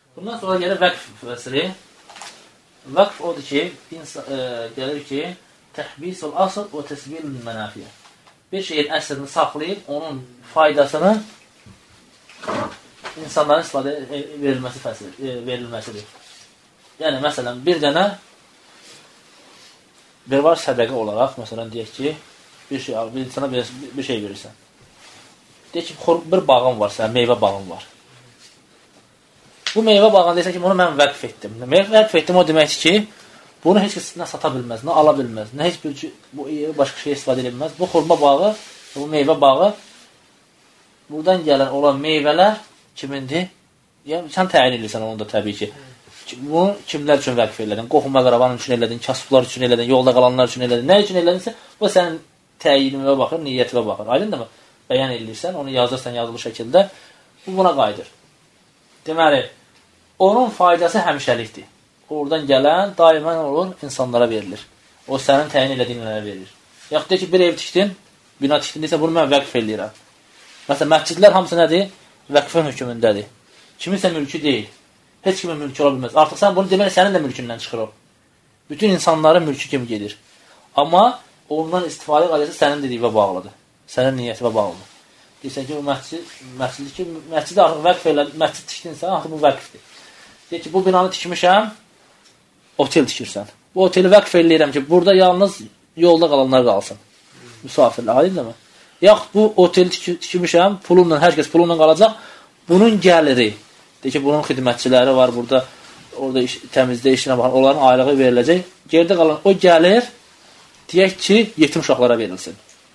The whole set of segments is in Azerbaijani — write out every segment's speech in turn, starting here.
Bundan sonra gəlir vəqf fəsili. Vəqf odur ki, gəlir ki, təhbisul asl və təsbilul mənafiyə. Bir şeyin əslini saxlayıb, onun faydasını insanların istifadə verilməsidir. Yəni, məsələn, bir dənə bir var sədəqə olaraq, məsələn, deyək ki, bir insana bir şey verirsən. Deyək ki, bir bağın var, sən meyvə bağın var. Bu meyvə bağını deyirsən ki, bunu mən vəqf etdim. Vəqf etdim, o deməkdir ki, bunu heç kəs nə sata bilməz, nə ala bilməz, nə heç bir başqa şey istifadə edilməz. Bu xurma bağı, bu meyvə bağı, buradan gələn olan meyvələr kimindir? Yəni, sən təyin edirsən onu da təbii ki. Bunu kimlər üçün vəqf elədin? Qohum əqrabanın üçün elədin, kasıblar üçün elədin, yolda qalanlar üçün elədin. Nə üçün elədinsə, bu sənin təyinimə baxır, niyyətimə baxır. Aydın da mı? Bəyan edirsən, onu yazırsan yazılı şəkildə, bu buna qayıdır. Deməli, onun faydası həmişəlikdir. Oradan gələn daimən olur, insanlara verilir. O sənin təyin elədiyinlərə verilir. Yaxud deyək ki, bir ev tikdin, bina tikdin deyirsə, bunu mən vəqf eləyirəm. Məsələn, məscidlər hamısı nədir? Vəqfin hökmündədir. Kiminsə mülkü deyil. Heç kimin mülkü ola bilməz. Artıq sən bunu deməli, sənin də mülkündən çıxır o. Bütün insanların mülkü kimi gedir. Amma ondan istifadə qaydası sənin dediyinə bağlıdır. Sənin niyyətinə bağlıdır. Deyirsən ki, o məscidi artıq vəqf elədir, məscid tikdinsə, artıq bu vəqfdir. Deyir ki, bu binanı tikmişəm, otel tikirsən. Bu oteli vəqf eləyirəm ki, burada yalnız yolda qalanlar qalsın. Müsafirlər, aydın mı? Yaxud bu oteli tikmişəm, pulunla, hər kəs pulunla qalacaq, bunun gəliri. Deyir ki, bunun xidmətçiləri var burada, orada təmizdə işinə baxan, onların aylığı veriləcək. Gerdə qalan o gəlir, deyək ki, yetim uşaqlara verilsin.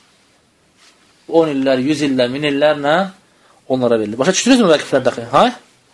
10 illər, 100 illər, 1000 illərlə onlara verilir. Başa düşdünüzmü vəqiflərdəki? Ha?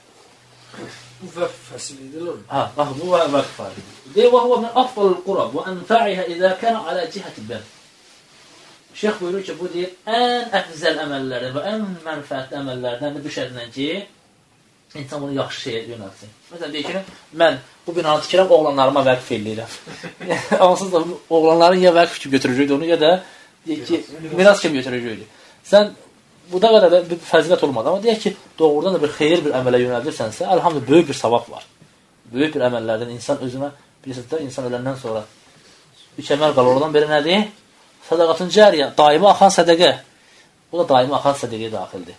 Bu vəqf fəsilidir o. Ha, bu vəqf fəsilidir. Deyir, və huvə min afdalul qurab və ənfa'ihə izə kənə alə cihəti bəl. Şeyx buyurur ki, bu deyir, ən əfzəl əməllərdən və ən mənfəətli əməllərdən də bu şərtlə ki, insan bunu yaxşı şeyə yönəlsin. Məsələn, deyir ki, mən bu binanı tikirəm, oğlanlarıma vəqf eləyirəm. Ansız da oğlanların ya vəqf kimi götürəcəkdir onu, ya da deyir ki, miras kimi götürəcəkdir. Sən bu da qədər bir fəzilət olmadı, amma deyək ki, doğrudan da bir xeyir bir əmələ yönəldirsənsə, əlhamdülillah, böyük bir savab var. Böyük bir əməllərdən insan özünə, bilirsiniz də, insan öləndən sonra 3 əməl qalır, oradan biri nədir? Sədaqatın cəriyə, daimi axan sədəqə. Bu da daimi axan sədəqəyə daxildir.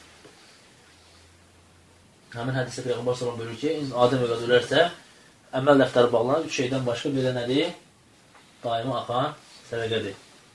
Həmin hədisdə Peyğəmbər sallallahu buyurur ki, Adəm evladı ölərsə, əməl dəftəri bağlanan 3 şeydən başqa bir də nədir? Daimi axan sədəqədir.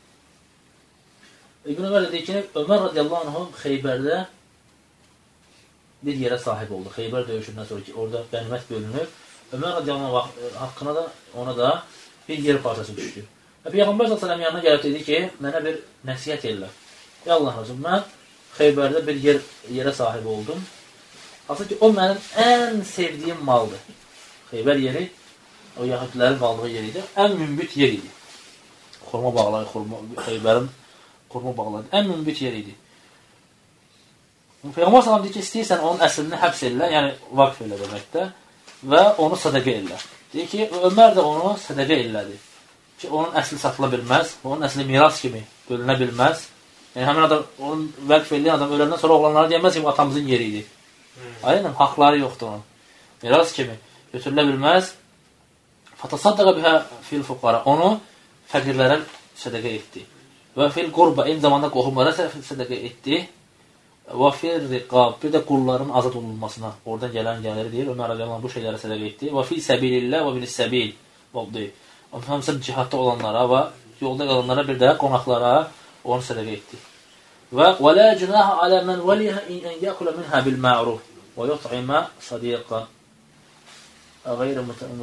İbn Ömər deyir ki, Ömər radiyallahu anh Xeybərdə bir yerə sahib oldu. Xeybər döyüşündən sonra ki, orada qənimət bölünür. Ömər radiyallahu anh haqqına da ona da bir yer parçası düşdü. Peyğəmbər s.ə.v yanına gəlib dedi ki, mənə bir nəsiyyət edirlər. Ey Allah razım, mən Xeybərdə bir yerə sahib oldum. Aslında ki, o mənim ən sevdiyim maldır. Xeybər yeri, o yahudilərin qaldığı yer idi. Ən mümbit yer idi. Xurma bağları, Xeybərin xurma bağları. Ən mümbit yer idi. Peyğəmbər s.ə.v deyir ki, istəyirsən onun əslini həbs edirlər, yəni vaqf elə deməkdə və onu sədəqə edirlər. Deyir ki, Ömər də onu sədəqə elədi. Ki, onun əsli satıla bilməz, onun əsli miras kimi bölünə bilməz. Yəni, həmin adam, onun vəqf eləyən adam öləndən sonra oğlanlara deyəməz ki, atamızın yeri idi. Aynen, haqları yoxdur onun. Miras kimi götürülə bilməz. Fatasaddaqa bihə fil fuqara. Onu fəqirlərə sədəqə etdi. Və fil qurba, eyni zamanda qohumlara sədəqə etdi. Və fil riqab, bir də qulların azad olunmasına, oradan gələn gələri deyir, Ömər radiyallahu anh bu şeylərə sədəqə etdi. Və fil səbilillə və bilis səbil oldu. Hamısı cihadda olanlara və yolda qalanlara bir də qonaqlara onu sədəqə etdi. Və لا جناح على من وليها إن يأكل منها بالمعروف ويطعم صديقا غير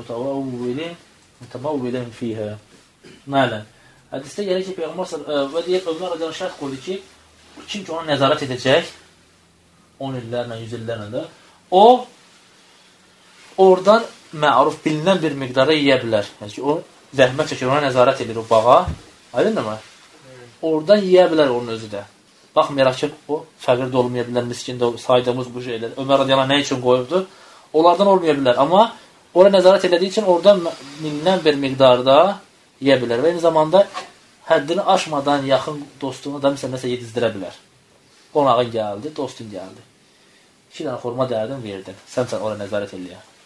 متمول فيها. Mələ. Hədisdə gəlir ki, Peyğəmbər və deyək, Ömər radiyallahu şərt qoydu ki, kim ki ona nəzarət edəcək 10 illərlə, 100 illərlə də, o oradan məruf bilinən bir miqdara yeyə bilər. Yəni ki, o zəhmət çəkir, ona nəzarət edir o bağa. Aydın mı? Oradan yeyə bilər onun özü də. Baxmayaraq ki, o fəqir də olmaya bilər, miskin də saydığımız bu şeylər. Ömər radiyallahu nə üçün qoyubdur? Onlardan olmaya bilər. Amma ora nəzarət elədiyi üçün oradan bilinən bir miqdarda yeyə bilər. Və eyni zamanda həddini aşmadan yaxın dostuna da nəsə yedizdirə bilər. Qonağın gəldi, dostun gəldi. 2 dənə xurma dərdin, verdin. Sən ora nəzarət eləyər.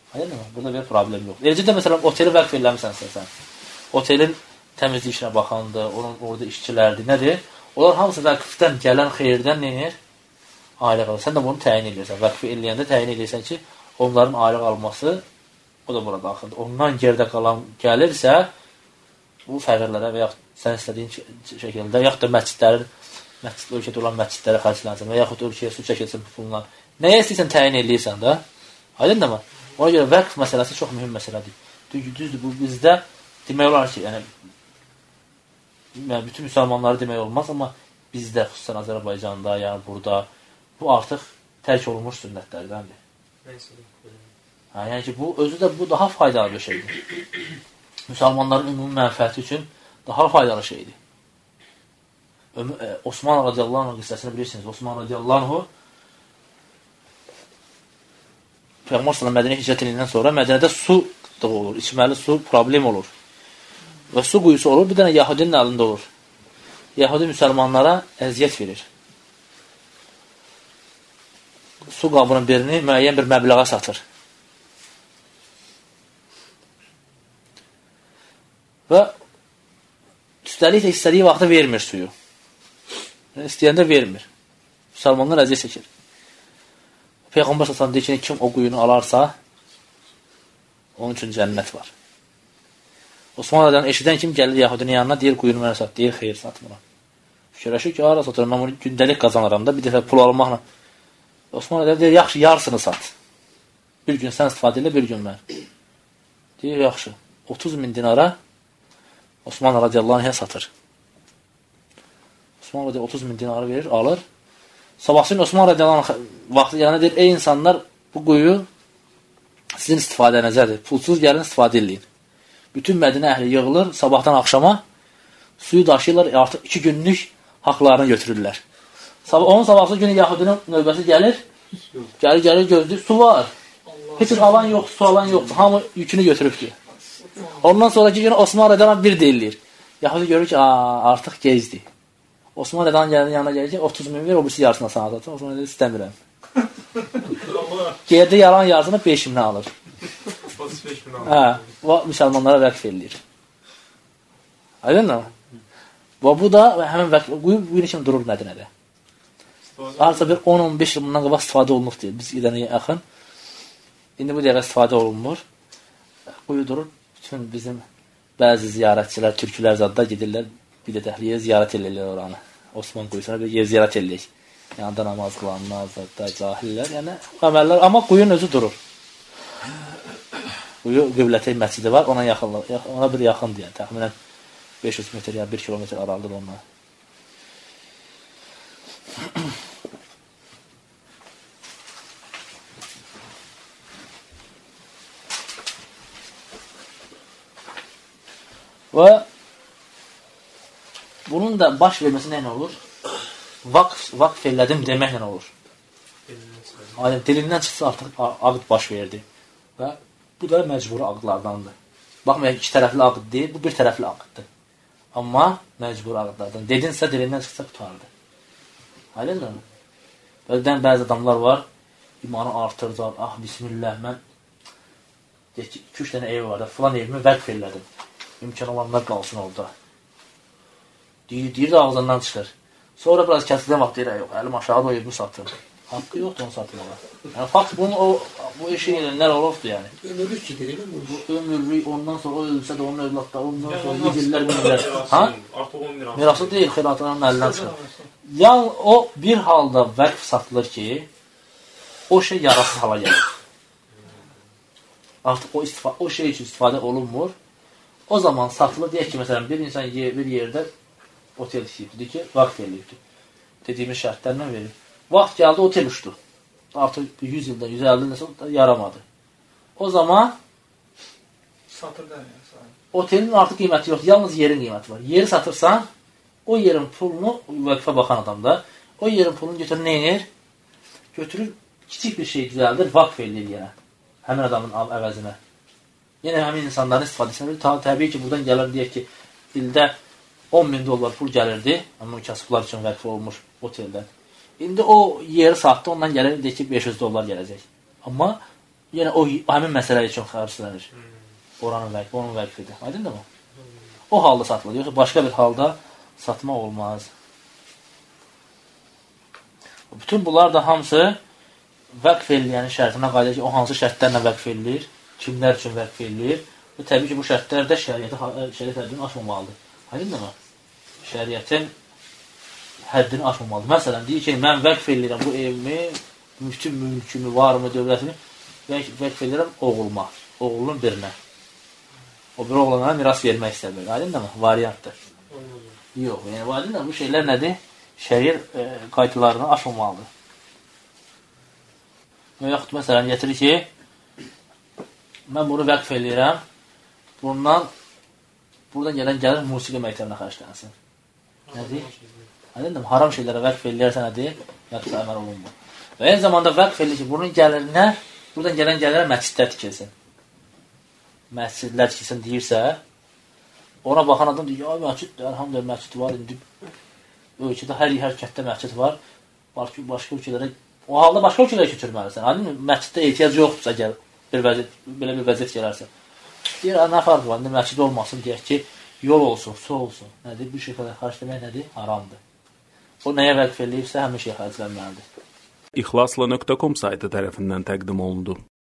Aydın mı? Burada bir problem yox. Eləcə də məsələn oteli vəqf eləmisənsə sən. Otelin təmizlik işinə baxandır, onun orada işçilərdir, nədir? Onlar hamısı vəqfdən gələn xeyirdən neyir? Aylıq alır. Sən də bunu təyin edirsən. Vəqfi eləyəndə təyin edirsən ki, onların aylıq alması o da buna daxildir. Ondan geridə qalan gəlirsə, bu fəqirlərə və yaxud sən istədiyin şəkildə, yaxud da məscidlərin, ölkədə olan məscidlərə xərclənsin və yaxud ölkəyə su çəkilsin pulla. Nəyə istəyirsən təyin edirsən də? Aydın mı? Ona görə vəqf məsələsi çox mühüm məsələdir. Düzdür, bu bizdə demək olar ki, yəni bütün müsəlmanları demək olmaz, amma bizdə, xüsusən Azərbaycanda, yəni burada bu artıq tərk olunmuş sünnətlərdəndir. Yəni ki, bu özü də bu daha faydalı bir şeydir. Müsəlmanların ümumi mənfəəti üçün daha faydalı şeydir. Osman radiyallahu anh qissəsini bilirsiniz. Osman radiyallahu anh Peyğəmbər sallallahu Mədinəyə hicrət ediləndən sonra Mədinədə su olur, içməli su problem olur. Və su quyusu olur, bir dənə Yahudinin əlində olur. Yahudi müsəlmanlara əziyyət verir. Su qabının birini müəyyən bir məbləğə satır. Və üstəlik də istədiyi vaxtda vermir suyu. İstəyəndə vermir. Müsəlmanlar əziyyət çəkir. Peyğəmbər sallallahu deyir ki, kim o quyunu alarsa, onun üçün cənnət var. Osman radiyallahu eşidən kim gəlir Yahudinin yanına, deyir quyunu mənə sat, deyir xeyir satmıram. Fikirləşir ki, ara satıram, mən bunu gündəlik qazanıram da, bir dəfə pul almaqla. Osman radiyallahu deyir, yaxşı, yarısını sat. Bir gün sən istifadə elə, bir gün mən. Deyir, yaxşı, 30.000 dinara Osman radiyallahu anhə satır. Osman radiyallahu 30.000 dinarı verir, alır. Sabahsın Osman radiyallahu anh vaxtı gələnə deyir, ey insanlar, bu quyu sizin istifadənizədir. Pulsuz gəlin, istifadə edin. Bütün Mədinə əhli yığılır, sabahdan axşama suyu daşıyırlar, artıq 2 günlük haqlarını götürürlər. Onun sabahsı günü Yahudinin növbəsi gəlir, gəlir gözləyir, su var. Heç alan yoxdur, su alan yoxdur. Hamı yükünü götürübdür. Ondan sonraki günü Osman radiyallahu bir deyilir. Yahudi görür ki, artıq gecdir. Osman radiyallahu yanına gəlir ki, 30.000 ver, o birisi yarısına sana satır. Osman radiyallahu istəmirəm. Gerdə yalan yarısını 5.000 alır. O müsəlmanlara vəqf edilir. Aydın mı? Bu da həmin vəqf, quyun kimi durur Mədinədə. Artıq bir 10-15 il bundan qabaq istifadə olunub deyil. Biz ilənəyə yaxın. İndi bu dəqiqə istifadə olunmur. Quyu durur. Bütün bizim bəzi ziyarətçilər, türkülər zadda gedirlər. Bir də təhliyə ziyarət edirlər oranı. Osman quyusuna bir yer ziyarət edilir. Yanında namaz qılanlar, zadda, cahillər. Yəni, əməllər. Amma quyun özü durur. Quyu Qibləteyn məscidi var. Ona bir yaxındır. Yəni, təxminən 500 metr ya 1 kilometr aralıdır onunla. Və bunun da baş verməsi nə olur? Vaqf elədim deməklə olur. Dilindən çıxsa artıq aqd baş verdi. Və bu da məcburi aqdlardandır. Baxmayaq, 2 tərəfli aqd deyil, bu 1 tərəfli aqddır. Amma məcburi aqdlardan. Dedinsə, dilindən çıxsa qutardı. Aydın mı? Bəzi adamlar var, imanı artırdılar. Bismillah, mən 2-3 dənə ev var da, filan evimi vəqf elədim. İmkan olanlar qalsın orada. Deyir də ağzından çıxır. Sonra biraz kəsildən vaxt deyir, yox, əlim aşağıda o evimi satır. Haqqı yoxdur onu satmağa. Yəni, fakt bu işin elənlər olubdur, yəni. Ömürlük ki, deyil mi? Ömürlük, ondan sonra o ölsə də onun övladları, ondan sonra yedirlər, minirlər. Mirası deyil, xeyratının əlindən çıxır. Yəni, o bir halda vəqf satılır ki, o şey yarasız hala gəlir. Artıq o şey üçün istifadə olunmur. O zaman satılır, deyək ki, məsələn, bir insan bir yerdə otel istəyibdir ki, vaqf eləyibdir. Dediyimiz şərtlərlə verir. Vaxt gəldi, otel uçdu. Artıq 100 ildən, 150 ildən yaramadı. O zaman otelin artıq qiyməti yoxdur, yalnız yerin qiyməti var. Yeri satırsan, o yerin pulunu, vəqfə baxan adamda, o yerin pulunu götürür, nə edir? Götürür, kiçik bir şey düzəldir, vaqf eləyir yenə. Həmin adamın əvəzinə. Yenə həmin insanların istifadəsini bilir. Təbii ki, buradan gəlir, deyək ki, ildə 10.000 dollar pul gəlirdi, amma kasıblar üçün vəqf olmuş oteldən. İndi o yeri satdı, ondan gəlir, deyək ki, 500 dollar gələcək. Amma yenə o həmin məsələ üçün xərclənir. Oranın vəqfi, onun vəqfidir. Aydındır mı? O halda satılır. Yoxsa başqa bir halda satmaq olmaz. Bütün bunlar da hamısı vəqf eləyənin şərtinə qayda ki, o hansı şərtlərlə vəqf edilir, kimlər üçün vəqf edilir. Və təbii ki, bu şərtlər də şəriət həddini aşmamalıdır. Aydındır mı? Şəriətin həddini aşmamalıdır. Məsələn, deyir ki, mən vəqf edirəm bu evimi, bütün mülkümü, varımı, dövlətimi vəqf edirəm oğluma, oğlunun birinə. O bir oğlana miras vermək istəmir. Aydındır mı? Variantdır. Yox, yəni aydındır mı? Bu şeylər nədir? Şəriət qaydalarını aşmamalıdır. Və yaxud məsələn, getirir ki, mən bunu vəqf edirəm, buradan gələn gəlir musiqi məktəbinə xərclənsin. Nədir? Aydındır mı? Haram şeylərə vəqf edirlərsə nədir? Vəqf əməl olunmur. Və eyni zamanda vəqf edir ki, bunun gəlirinə, buradan gələn gəlirə məscidlər tikilsin. Məscidlər tikilsin deyirsə, ona baxan adam deyir, ya məscid, əlhamdülillah məscid var, indi ölkədə hər kənddə məscid var, başqa ölkələrə, o halda başqa ölkələrə köçürməlisən. Məsciddə ehtiyac yoxdursa, belə bir vəziyyət gələrsə. Deyir, nə farqı var, indi məscid olmasın, deyək ki, yol olsun, su olsun. Nədir? Bir şey qədər xərcləmək nədir? Haramdır. O nəyə vəqf eləyirsə, həmin şey xərclənməlidir. İxlasla.com saytı tərəfindən təqdim olundu.